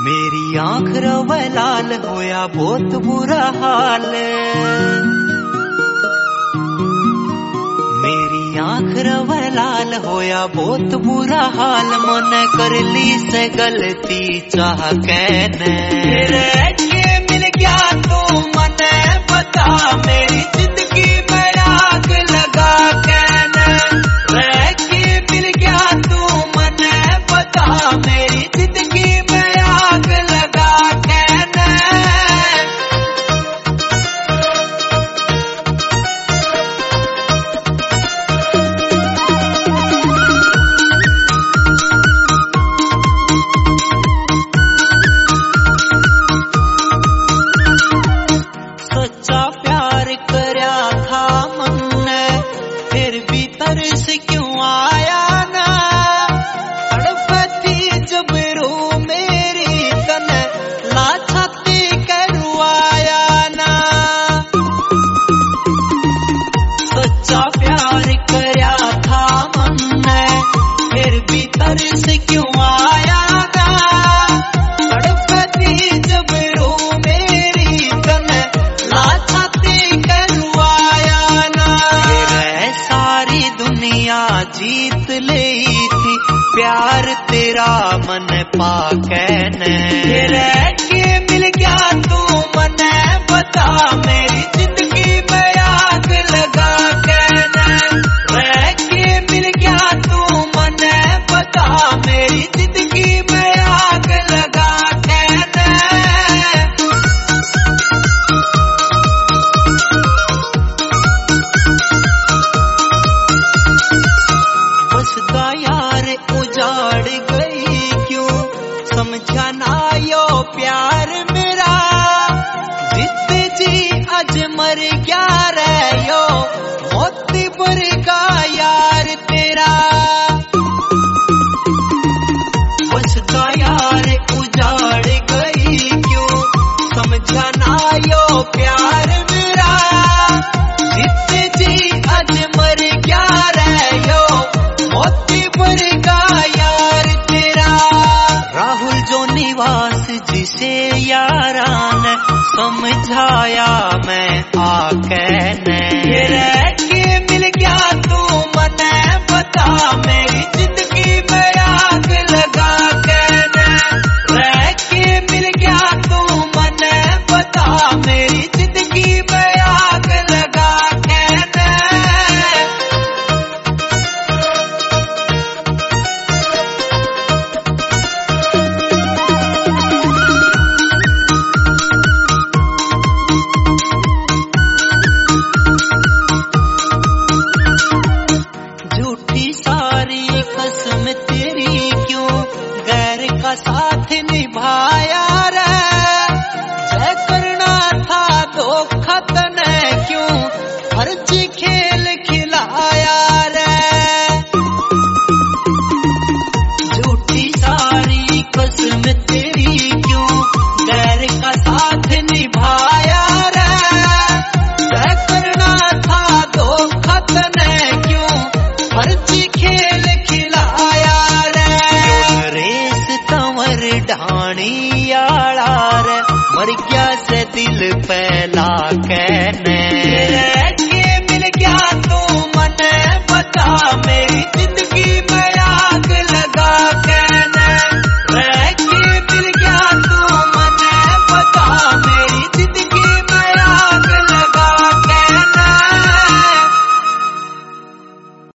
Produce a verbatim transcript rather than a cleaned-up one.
मेरी आंख रवे लाल होया बहुत बुरा हाल। मेरी आंख रवे लाल होया बहुत बुरा हाल। मन कर ली से गलती चाह कहने रह के मिल गया तू मन बता मेरी जिंदगी में आग लगा कहने रह के मिल गया तू मन बता मेरी जिंदगी में आग लगा कहने। सच्चा प्यार करया था मन ने फिर भी तरस क्यों आया ना। तड़पती जब रो मेरी तन लाछाती करवाया ना। सच्चा प्यार करया था मन ने फिर भी तरस क्यों आया ना। तड़पती जब रो मेरी तन लाछाती करवाया ना। ये सारी दुनिया जीत ली थी प्यार तेरा मन पा कहने रह के मिल गया तू मन बता मेरी जिंदगी में आग लगा कहने रह के मिल गया तू मन बता मेरी जिंदगी में आग लगा कहने। बसदा यार उजाड़ गई क्यों समझा ना यो प्यार मेरा। जित जी आज मर गया रे यो मोती बरगा यार तेरा। बसदा यार उजाड़ गई क्यों समझा ना यो प्यार मेरा। जित जी आज मर गया रे यो मोती बरगा यार तेरा। राहुल जो निवास जिसे यारा ने समझाया मैं आ कहने रह के मिल गया तू मन बता मेरी जिंदगी में आग लगा कहने रह के मिल गया तू मन बता मेरी जिंदगी में आग लगा कहने। झूठी सारी कसम तेरी क्यों गैर का साथ निभाया रे। जय करना था धोखा तने क्यों फर्जी खेल खिलाया रे। झूठी सारी कसम तेरी क्यों गैर का साथ निभाया रे। जय करना था धोखा तने क्यों फर्जी खेल खिलाया रे। रेस तंवर ढाणी आला रे मर गया से दिल पे